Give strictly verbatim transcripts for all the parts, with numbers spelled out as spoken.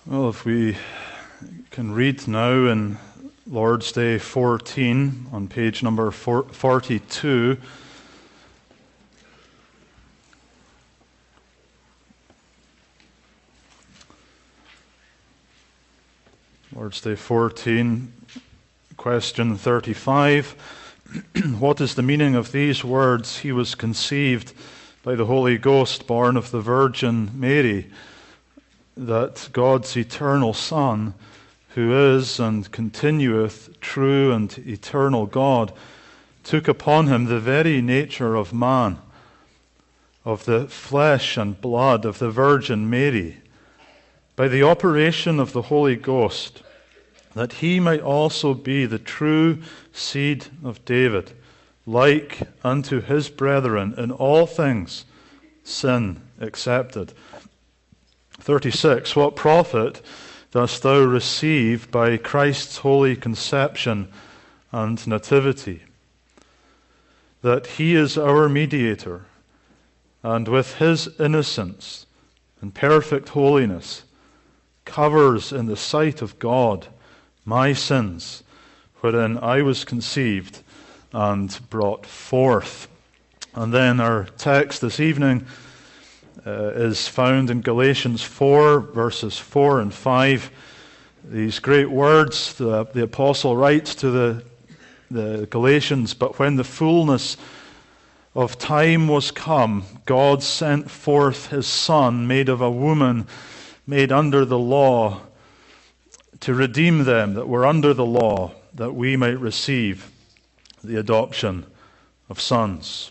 Well, if we can read now in Lord's Day fourteen on page number forty-two. Lord's Day fourteen, question thirty-five. What is the meaning of these words? He was conceived by the Holy Ghost, born of the Virgin Mary, that God's eternal Son, who is and continueth true and eternal God, took upon him the very nature of man, of the flesh and blood of the Virgin Mary, by the operation of the Holy Ghost, that he might also be the true seed of David, like unto his brethren in all things, sin excepted. thirty-six. What profit dost thou receive by Christ's holy conception and nativity? That he is our mediator, and with his innocence and perfect holiness covers in the sight of God my sins, wherein I was conceived and brought forth. And then our text this evening Uh, is found in Galatians four, verses four and five. These great words the, the apostle writes to the, the Galatians, "But when the fullness of time was come, God sent forth his Son, made of a woman, made under the law, to redeem them that were under the law, that we might receive the adoption of sons."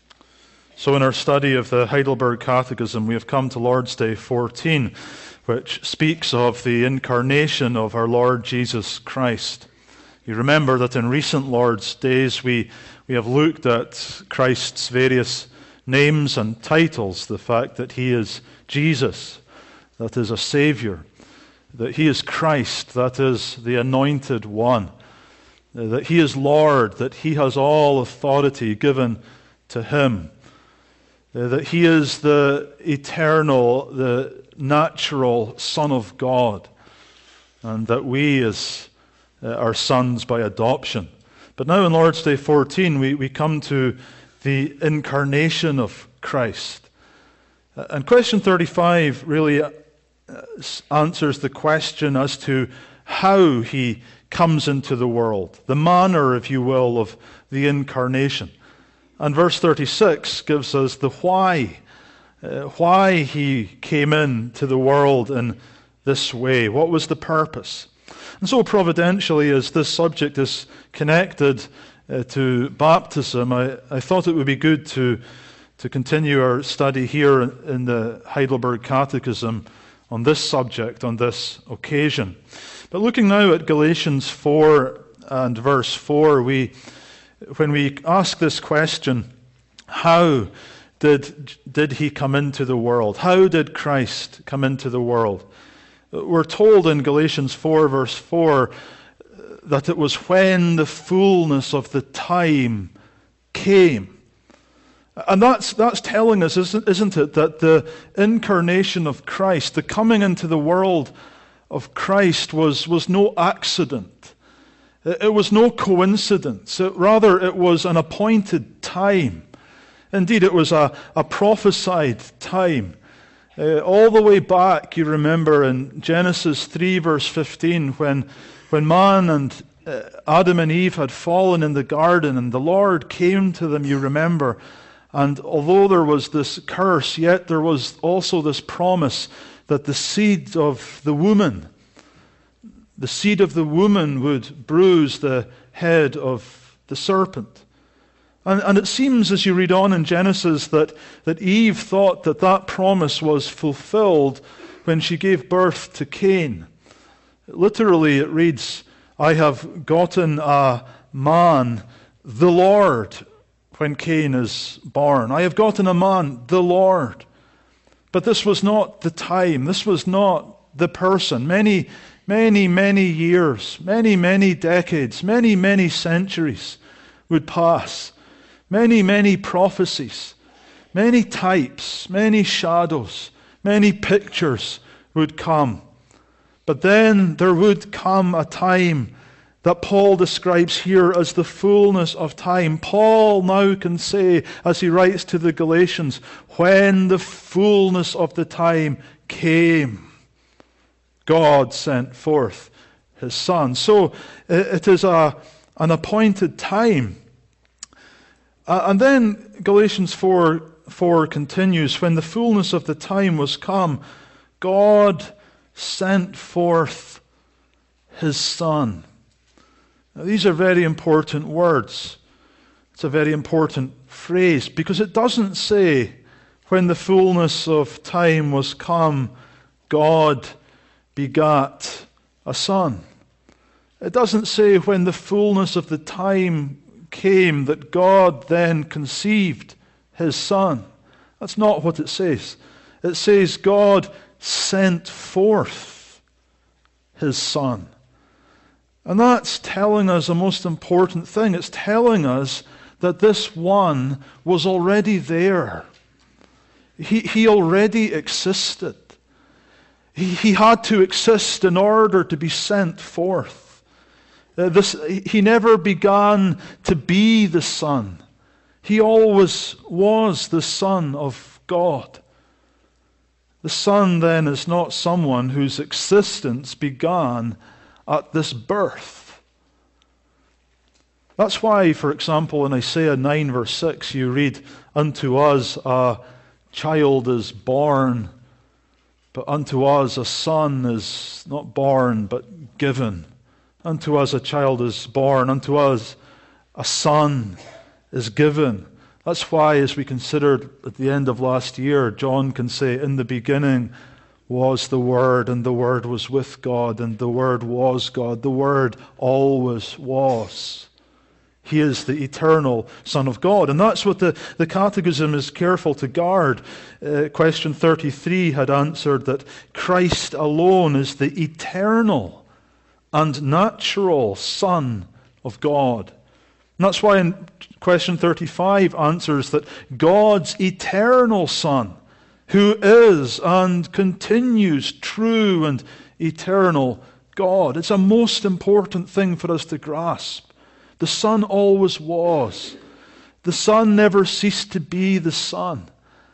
So in our study of the Heidelberg Catechism, we have come to Lord's Day fourteen, which speaks of the incarnation of our Lord Jesus Christ. You remember that in recent Lord's Days we, we have looked at Christ's various names and titles, the fact that he is Jesus, that is a Savior, that he is Christ, that is the Anointed One, that he is Lord, that he has all authority given to him, that he is the eternal, the natural Son of God, and that we as uh, are sons by adoption. But now in Lord's Day fourteen, we, we come to the incarnation of Christ. Uh, and question thirty-five really uh, answers the question as to how he comes into the world, the manner, if you will, of the incarnation. And verse thirty-six gives us the why, uh, why he came into the world in this way. What was the purpose? And so providentially, as this subject is connected uh, to baptism, I, I thought it would be good to, to continue our study here in the Heidelberg Catechism on this subject, on this occasion. But looking now at Galatians four and verse four, we When we ask this question, how did, did he come into the world? How did Christ come into the world? We're told in Galatians four, verse four, that it was when the fullness of the time came. And that's, that's telling us, isn't, isn't it, that the incarnation of Christ, the coming into the world of Christ was, was no accident. It was no coincidence. It, rather, it was an appointed time. Indeed, it was a, a prophesied time. Uh, all the way back, you remember, in Genesis three, verse fifteen, when, when man and uh, Adam and Eve had fallen in the garden, and the Lord came to them, you remember, and although there was this curse, yet there was also this promise that the seed of the woman, the seed of the woman would bruise the head of the serpent. And, and it seems as you read on in Genesis that, that Eve thought that that promise was fulfilled when she gave birth to Cain. Literally it reads, "I have gotten a man, the Lord," when Cain is born. I have gotten a man, the Lord. But this was not the time. This was not the person. Many Many, many years, many, many decades, many, many centuries would pass. Many, many prophecies, many types, many shadows, many pictures would come. But then there would come a time that Paul describes here as the fullness of time. Paul now can say, as he writes to the Galatians, when the fullness of the time came, God sent forth his Son. So it is a, an appointed time. Uh, and then Galatians four, four continues, when the fullness of the time was come, God sent forth his Son. Now, these are very important words. It's a very important phrase because it doesn't say, when the fullness of time was come, God begat a son. It doesn't say, when the fullness of the time came, that God then conceived his Son. That's not what it says. It says God sent forth his Son. And that's telling us a most important thing. It's telling us that this one was already there. He, he already existed. He, he had to exist in order to be sent forth. Uh, this, he never began to be the Son. He always was the Son of God. The Son then is not someone whose existence began at this birth. That's why, for example, in Isaiah nine verse six, you read, unto us a child is born, but unto us a son is not born, but given. Unto us a child is born, unto us a son is given. That's why, as we considered at the end of last year, John can say, in the beginning was the Word, and the Word was with God, and the Word was God. The Word always was. He is the eternal Son of God. And that's what the, the Catechism is careful to guard. Uh, question thirty-three had answered that Christ alone is the eternal and natural Son of God. And that's why in question thirty-five answers that God's eternal Son, who is and continues true and eternal God. It's a most important thing for us to grasp. The Son always was. The Son never ceased to be the Son.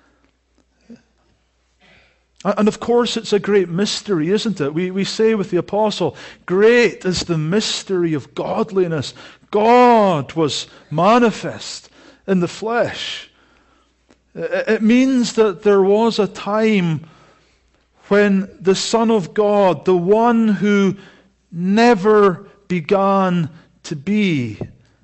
And of course it's a great mystery, isn't it? We, we say with the apostle, great is the mystery of godliness. God was manifest in the flesh. It means that there was a time when the Son of God, the one who never began to be,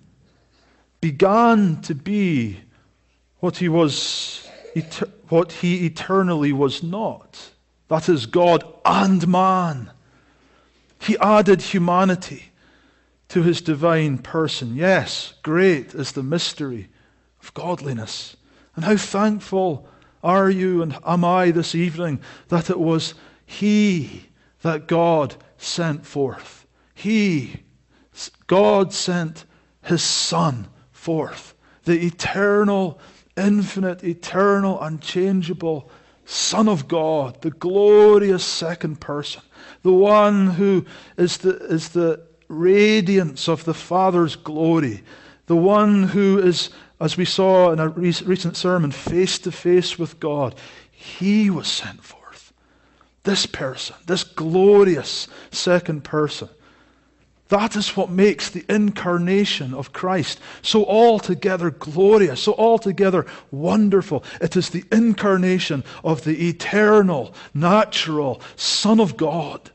began to be what he was, what he eternally was not. That is God and man. He added humanity to his divine person. Yes, great is the mystery of godliness. And how thankful are you and am I this evening that it was He that God sent forth. He, God sent His Son forth. The eternal, infinite, eternal, unchangeable Son of God, the glorious second person, the one who is the, is the radiance of the Father's glory, the one who is, as we saw in a recent sermon, face to face with God. He was sent forth. This person, this glorious second person. That is what makes the incarnation of Christ so altogether glorious, so altogether wonderful. It is the incarnation of the eternal, natural Son of God.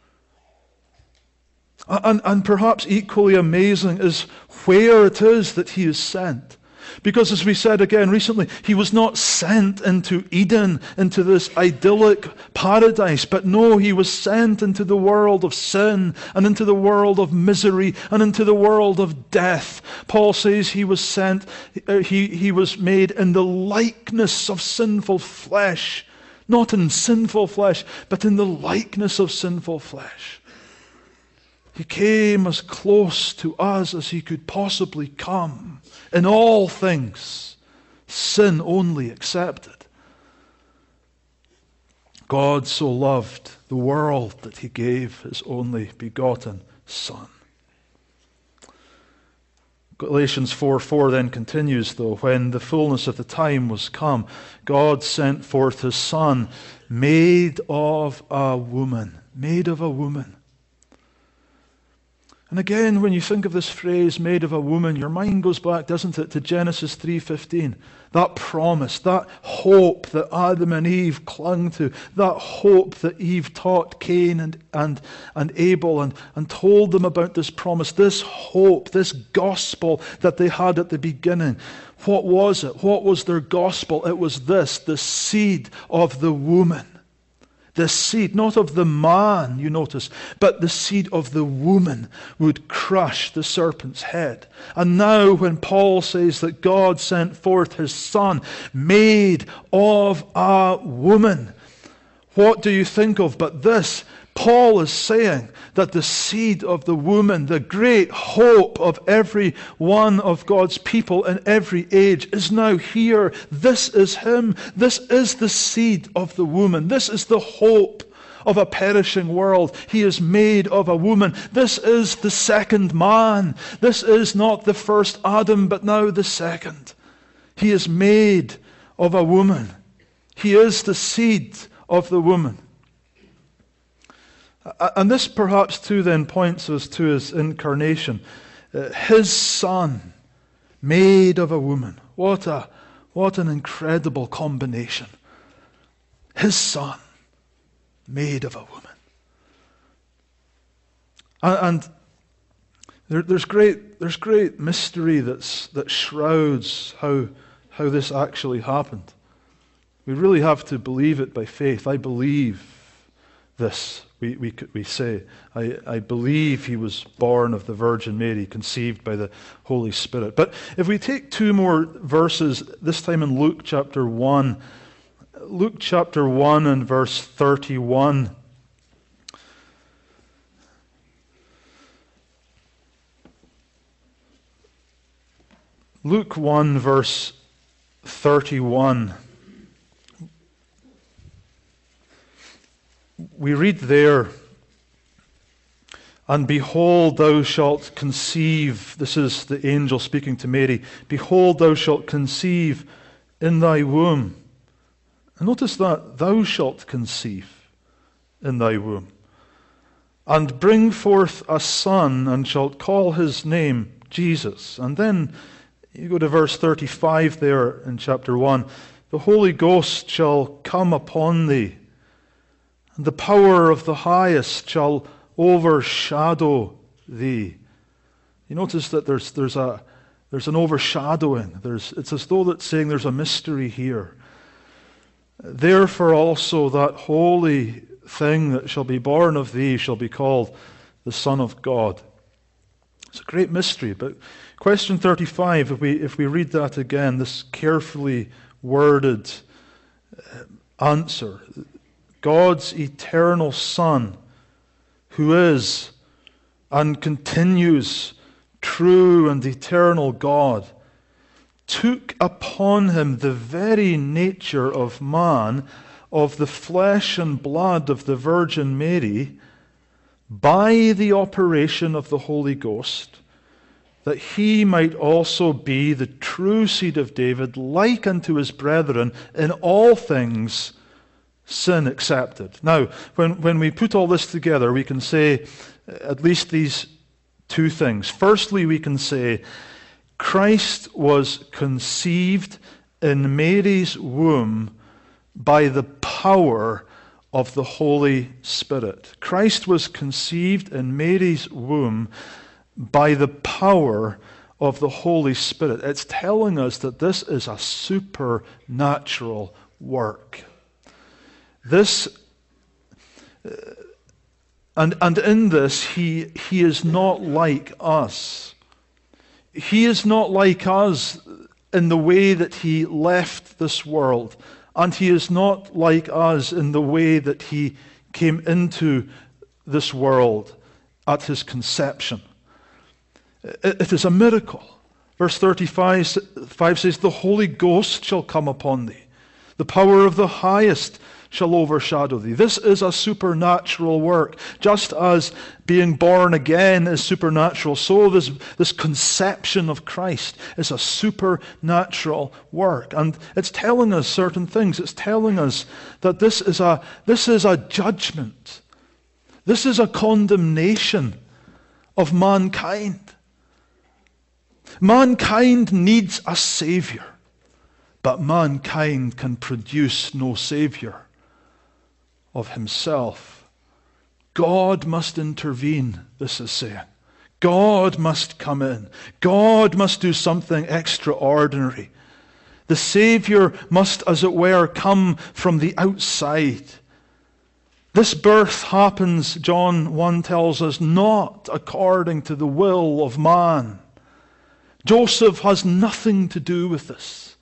And, and perhaps equally amazing is where it is that He is sent. Because as we said again recently, He was not sent into Eden, into this idyllic paradise, but no, He was sent into the world of sin and into the world of misery and into the world of death. Paul says He was sent, he, he was made in the likeness of sinful flesh, not in sinful flesh, but in the likeness of sinful flesh. He came as close to us as He could possibly come. In all things, sin only excepted. God so loved the world that he gave his only begotten Son. Galatians four four then continues, though, when the fullness of the time was come, God sent forth his Son, made of a woman. Made of a woman. And again, when you think of this phrase, made of a woman, your mind goes back, doesn't it, to Genesis three fifteen. That promise, that hope that Adam and Eve clung to, that hope that Eve taught Cain and, and, and Abel and, and told them about this promise, this hope, this gospel that they had at the beginning. What was it? What was their gospel? It was this, the seed of the woman. The seed, not of the man, you notice, but the seed of the woman would crush the serpent's head. And now when Paul says that God sent forth his Son, made of a woman, what do you think of but this? Paul is saying that the seed of the woman, the great hope of every one of God's people in every age, is now here. This is him. This is the seed of the woman. This is the hope of a perishing world. He is made of a woman. This is the second man. This is not the first Adam, but now the second. He is made of a woman. He is the seed of the woman. And this perhaps too then points us to his incarnation. Uh, his Son, made of a woman. What a, what an incredible combination. His Son, made of a woman. And, and there, there's great, there's great mystery that's, that shrouds how, how this actually happened. We really have to believe it by faith. I believe this. We, we, we say, I, I believe he was born of the Virgin Mary, conceived by the Holy Spirit. But if we take two more verses, this time in Luke chapter one, Luke chapter one and verse thirty-one. Luke one verse thirty-one. We read there, and behold, thou shalt conceive, this is the angel speaking to Mary, behold, thou shalt conceive in thy womb. And notice that, thou shalt conceive in thy womb, and bring forth a son, and shalt call his name Jesus. And then you go to verse thirty-five there in chapter one, the Holy Ghost shall come upon thee, and the power of the highest shall overshadow thee. You notice that there's there's a there's an overshadowing. There's it's as though that's saying there's a mystery here. Therefore also that holy thing that shall be born of thee shall be called the Son of God. It's a great mystery. But question thirty-five, if we if we read that again, this carefully worded answer. God's eternal Son, who is and continues true and eternal God, took upon him the very nature of man, of the flesh and blood of the Virgin Mary, by the operation of the Holy Ghost, that he might also be the true seed of David, like unto his brethren, in all things sin accepted. Now, when, when we put all this together, we can say at least these two things. Firstly, we can say Christ was conceived in Mary's womb by the power of the Holy Spirit. Christ was conceived in Mary's womb by the power of the Holy Spirit. It's telling us that this is a supernatural work. This, uh, and, and in this, he, he is not like us. He is not like us in the way that he left this world, and he is not like us in the way that he came into this world at his conception. It, it is a miracle. Verse thirty-five five says, the Holy Ghost shall come upon thee. The power of the highest shall overshadow thee. This is a supernatural work. Just as being born again is supernatural, so this, this conception of Christ is a supernatural work. And it's telling us certain things. It's telling us that this is a, this is a judgment. This is a condemnation of mankind. Mankind needs a Savior, but mankind can produce no Savior of himself. God must intervene, this is saying. God must come in. God must do something extraordinary. The Savior must, as it were, come from the outside. This birth happens, John one tells us, not according to the will of man. Joseph has nothing to do with this.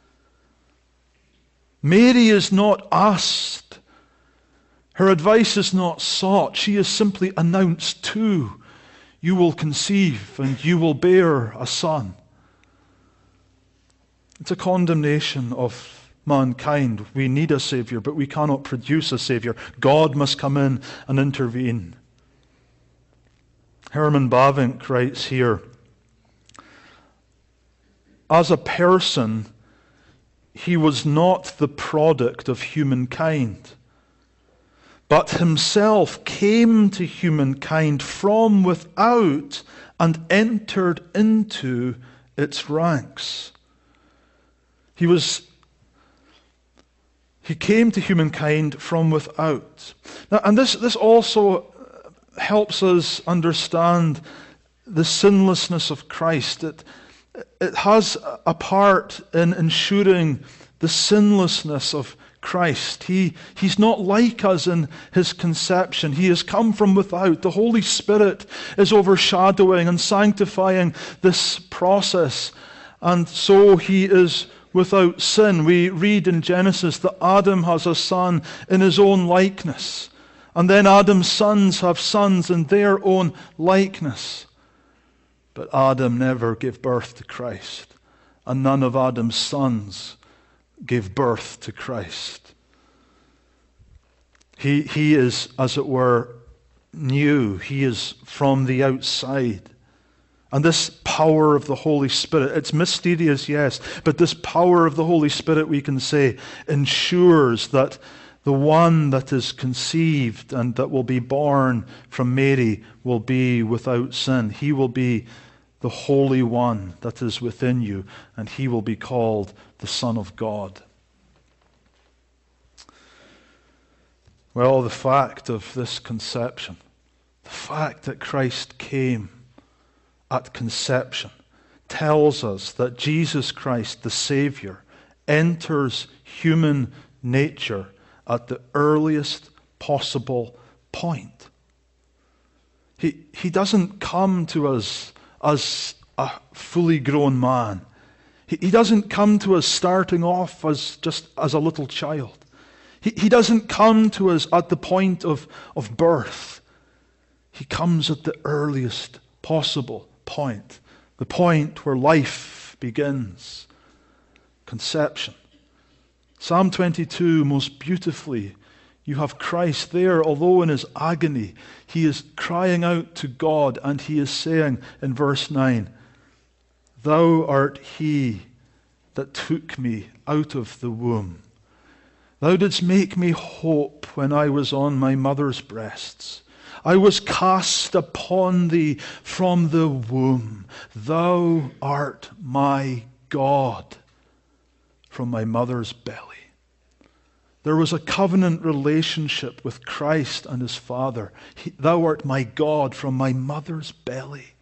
Mary is not asked. Her advice is not sought. She is simply announced to, you will conceive and you will bear a son. It's a condemnation of mankind. We need a Savior, but we cannot produce a Savior. God must come in and intervene. Herman Bavinck writes here, as a person, he was not the product of humankind, but himself came to humankind from without and entered into its ranks. He was He came to humankind from without. Now, and this, this also helps us understand the sinlessness of Christ. It, it has a part in ensuring the sinlessness of Christ. He, he's not like us in his conception. He has come from without. The Holy Spirit is overshadowing and sanctifying this process. And so he is without sin. We read in Genesis that Adam has a son in his own likeness. And then Adam's sons have sons in their own likeness. But Adam never gave birth to Christ. And none of Adam's sons gave birth to Christ. He, he is, as it were, new. He is from the outside. And this power of the Holy Spirit, it's mysterious, yes, but this power of the Holy Spirit, we can say, ensures that the one that is conceived and that will be born from Mary will be without sin. He will be the Holy One that is within you, and he will be called the Son of God. Well, the fact of this conception, the fact that Christ came at conception, tells us that Jesus Christ, the Savior, enters human nature at the earliest possible point. He, he doesn't come to us as a fully grown man. He, he doesn't come to us starting off as just as a little child. He, he doesn't come to us at the point of, of birth. He comes at the earliest possible point, the point where life begins, conception. Psalm twenty-two, most beautifully, you have Christ there, although in his agony, he is crying out to God, and he is saying in verse nine, Thou art he that took me out of the womb. Thou didst make me hope when I was on my mother's breasts. I was cast upon thee from the womb. Thou art my God from my mother's belly. There was a covenant relationship with Christ and his Father. He, Thou art my God from my mother's belly.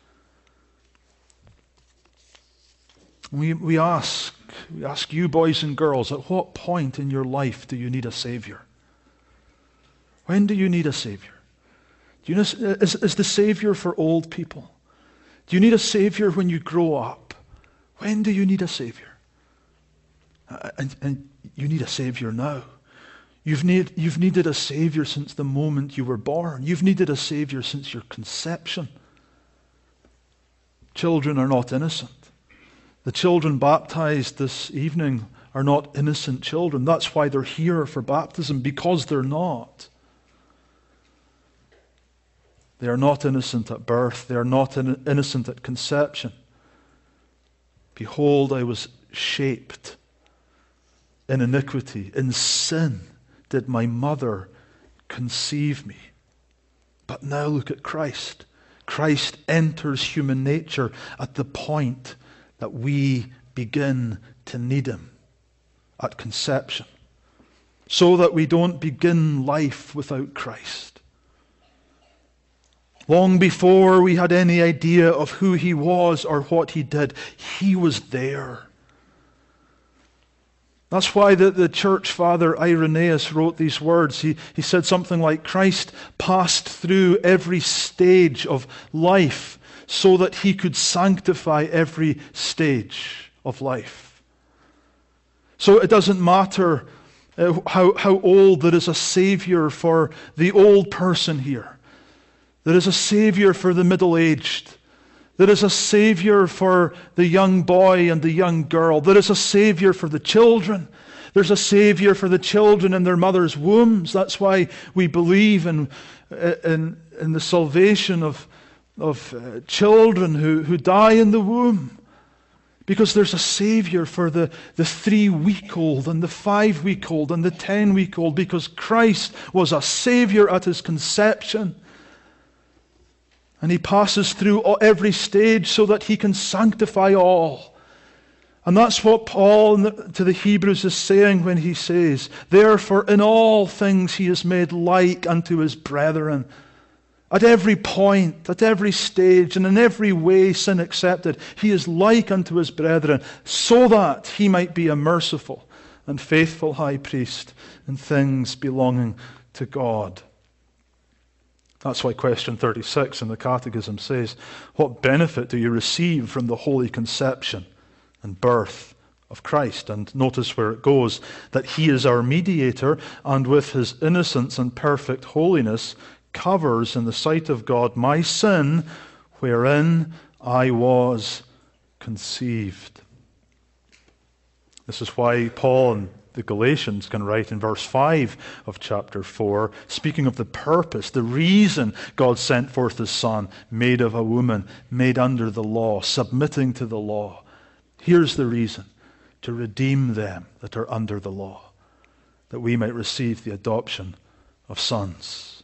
We, we ask, we ask you boys and girls, at what point in your life do you need a Savior? When do you need a Savior? Do you know, is, is the Savior for old people? Do you need a Savior when you grow up? When do you need a Savior? And, and you need a Savior now. You've, need, you've needed a Savior since the moment you were born. You've needed a Savior since your conception. Children are not innocent. The children baptized this evening are not innocent children. That's why they're here for baptism, because they're not. They are not innocent at birth. They are not in- innocent at conception. Behold, I was shaped in iniquity. In sin did my mother conceive me. But now look at Christ. Christ enters human nature at the point that we begin to need him, at conception, so that we don't begin life without Christ. Long before we had any idea of who he was or what he did, he was there. That's why the, the church father Irenaeus wrote these words. He, he said something like, Christ passed through every stage of life so that he could sanctify every stage of life. So it doesn't matter uh, how, how old. There is a Savior for the old person here. There is a Savior for the middle-aged. There is a Savior for the young boy and the young girl. There is a Savior for the children. There's a Savior for the children in their mother's wombs. That's why we believe in, in, in the salvation of, of uh, children who, who die in the womb. Because there's a Savior for the, the three-week-old and the five-week-old and the ten-week-old. Because Christ was a Savior at his conception. And he passes through every stage so that he can sanctify all. And that's what Paul to the Hebrews is saying when he says, therefore in all things he is made like unto his brethren. At every point, at every stage, and in every way sin accepted, he is like unto his brethren, so that he might be a merciful and faithful high priest in things belonging to God. That's why question thirty-six in the Catechism says, what benefit do you receive from the holy conception and birth of Christ? And notice where it goes, that he is our mediator, and with his innocence and perfect holiness covers in the sight of God my sin, wherein I was conceived. This is why Paul and the Galatians can write in verse five of chapter four, speaking of the purpose, the reason God sent forth his Son, made of a woman, made under the law, submitting to the law. Here's the reason, to redeem them that are under the law, that we might receive the adoption of sons.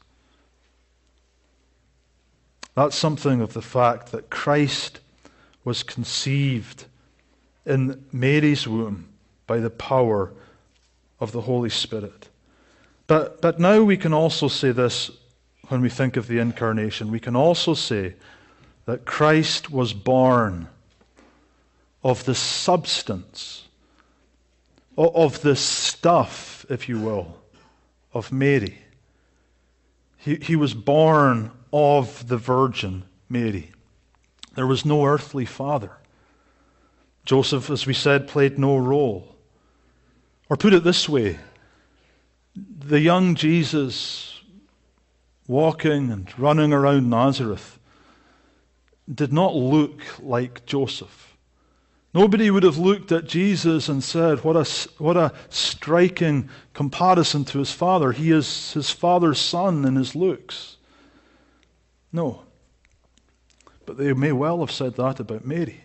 That's something of the fact that Christ was conceived in Mary's womb by the power of the Holy Spirit. But, but now we can also say this when we think of the incarnation. We can also say that Christ was born of the substance, of the stuff, if you will, of Mary. He, he was born of the Virgin Mary. There was no earthly father. Joseph, as we said, played no role. Or put it this way, the young Jesus walking and running around Nazareth did not look like Joseph. Nobody would have looked at Jesus and said, what a, what a striking comparison to his father. He is his father's son in his looks. No. But they may well have said that about Mary.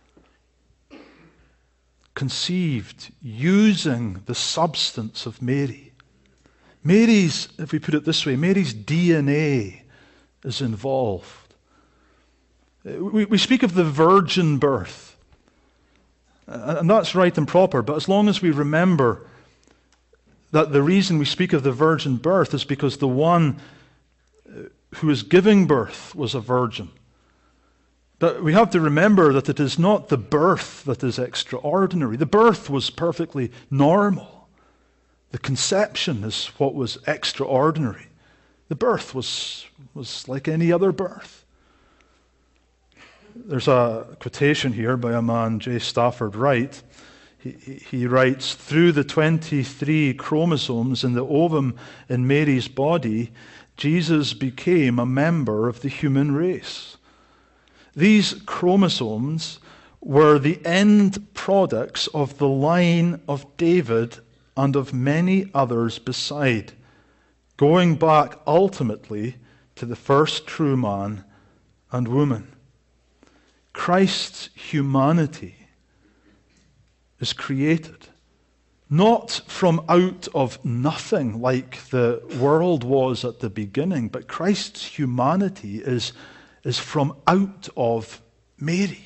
Conceived using the substance of Mary. Mary's, if we put it this way, Mary's D N A is involved. We, we speak of the virgin birth, and that's right and proper, but as long as we remember that the reason we speak of the virgin birth is because the one who is giving birth was a virgin. But we have to remember that it is not the birth that is extraordinary. The birth was perfectly normal. The conception is what was extraordinary. The birth was, was like any other birth. There's a quotation here by a man, J. Stafford Wright. He, he writes, through the twenty-three chromosomes in the ovum in Mary's body, Jesus became a member of the human race. These chromosomes were the end products of the line of David and of many others beside, going back ultimately to the first true man and woman. Christ's humanity is created, not from out of nothing like the world was at the beginning, but Christ's humanity is, is from out of Mary.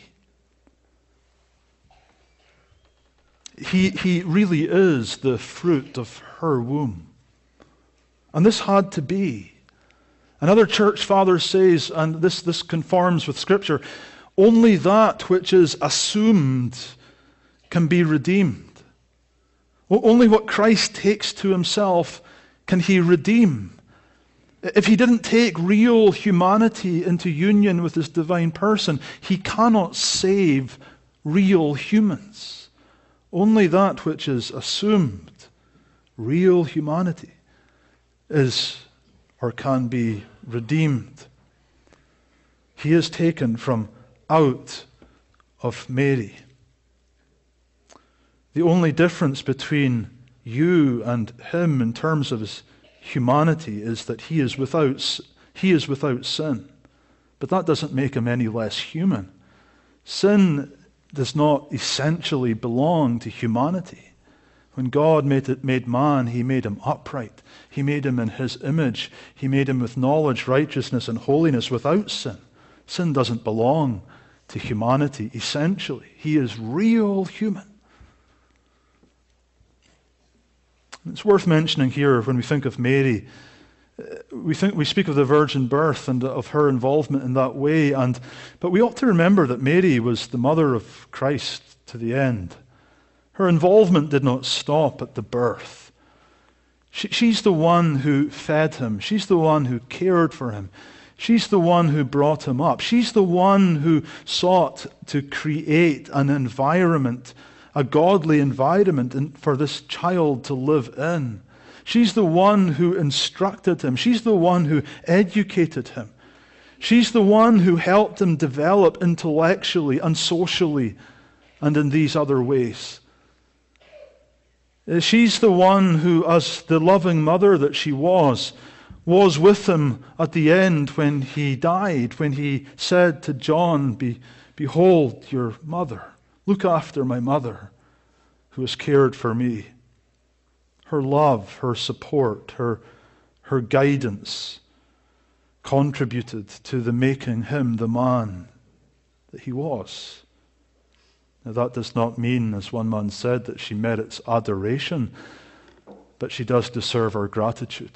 He, he really is the fruit of her womb. And this had to be. Another church father says, and this, this conforms with Scripture, only that which is assumed can be redeemed. Only what Christ takes to himself can he redeem. If he didn't take real humanity into union with his divine person, he cannot save real humans. Only that which is assumed, real humanity, is or can be redeemed. He is taken from out of Mary. The only difference between you and him in terms of his humanity is that he is without, he is without sin. But that doesn't make him any less human. Sin does not essentially belong to humanity. When God made, it, made man, he made him upright. He made him in his image. He made him with knowledge, righteousness, and holiness without sin. Sin doesn't belong to humanity essentially. He is real human. It's worth mentioning here when we think of Mary, we think we speak of the virgin birth and of her involvement in that way, and but we ought to remember that Mary was the mother of Christ to the end. Her involvement did not stop at the birth. She, she's the one who fed him. She's the one who cared for him. She's the one who brought him up. She's the one who sought to create an environment, a godly environment for this child to live in. She's the one who instructed him. She's the one who educated him. She's the one who helped him develop intellectually and socially and in these other ways. She's the one who, as the loving mother that she was, was with him at the end when he died, when he said to John, Be, behold your mother. Look after my mother who has cared for me. Her love, her support, her, her guidance contributed to the making him the man that he was. Now that does not mean, as one man said, that she merits adoration, but she does deserve our gratitude.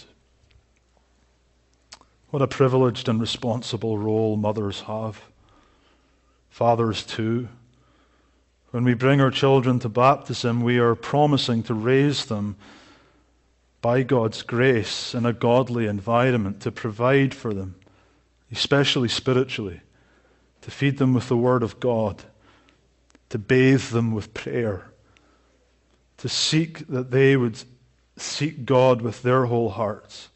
What a privileged and responsible role mothers have. Fathers too. When we bring our children to baptism, we are promising to raise them by God's grace in a godly environment, to provide for them, especially spiritually, to feed them with the Word of God, to bathe them with prayer, to seek that they would seek God with their whole hearts.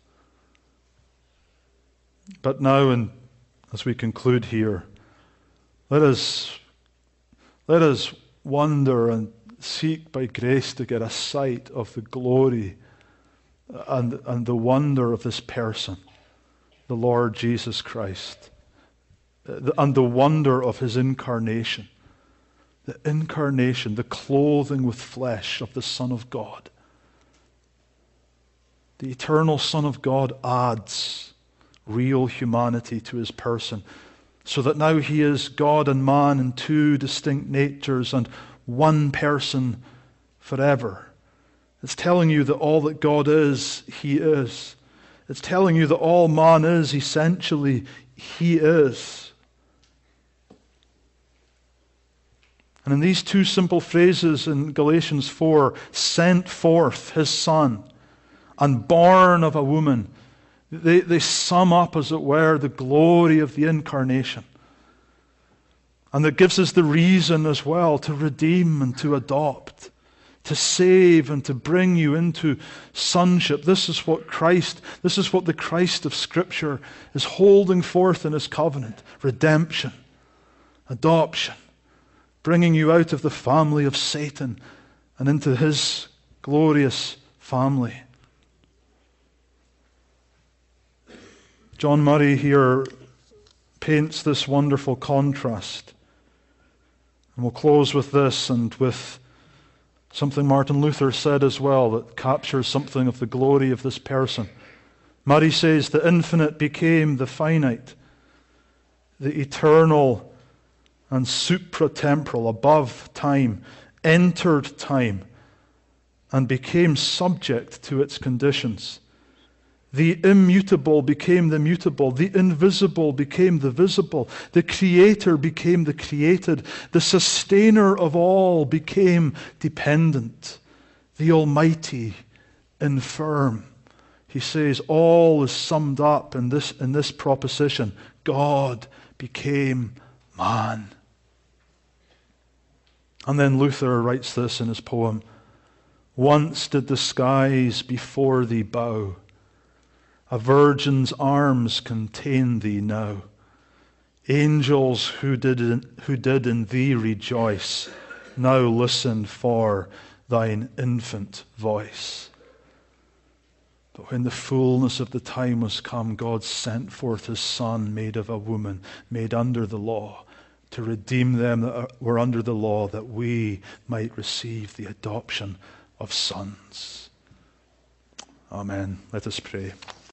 But now, and as we conclude here, let us let us wonder and seek by grace to get a sight of the glory and, and the wonder of this person, the Lord Jesus Christ, and the wonder of his incarnation. The incarnation, the clothing with flesh of the Son of God. The eternal Son of God adds real humanity to his person, so that now he is God and man in two distinct natures and one person forever. It's telling you that all that God is, he is. It's telling you that all man is, essentially, he is. And in these two simple phrases in Galatians four, sent forth his Son, and born of a woman, they, they sum up, as it were, the glory of the incarnation. And that gives us the reason as well to redeem and to adopt, to save and to bring you into sonship. This is what Christ, this is what the Christ of Scripture is holding forth in his covenant. Redemption, adoption, bringing you out of the family of Satan and into his glorious family. John Murray here paints this wonderful contrast. And we'll close with this and with something Martin Luther said as well that captures something of the glory of this person. Murray says, the infinite became the finite, the eternal and supratemporal, above time, entered time, and became subject to its conditions. The immutable became the mutable. The invisible became the visible. The creator became the created. The sustainer of all became dependent. The Almighty infirm. He says all is summed up in this, in this proposition. God became man. And then Luther writes this in his poem. Once did the skies before thee bow. A virgin's arms contain thee now. Angels who did in, who did in thee rejoice, now listen for thine infant voice. But when the fullness of the time was come, God sent forth his Son, made of a woman, made under the law, to redeem them that were under the law, that we might receive the adoption of sons. Amen. Let us pray.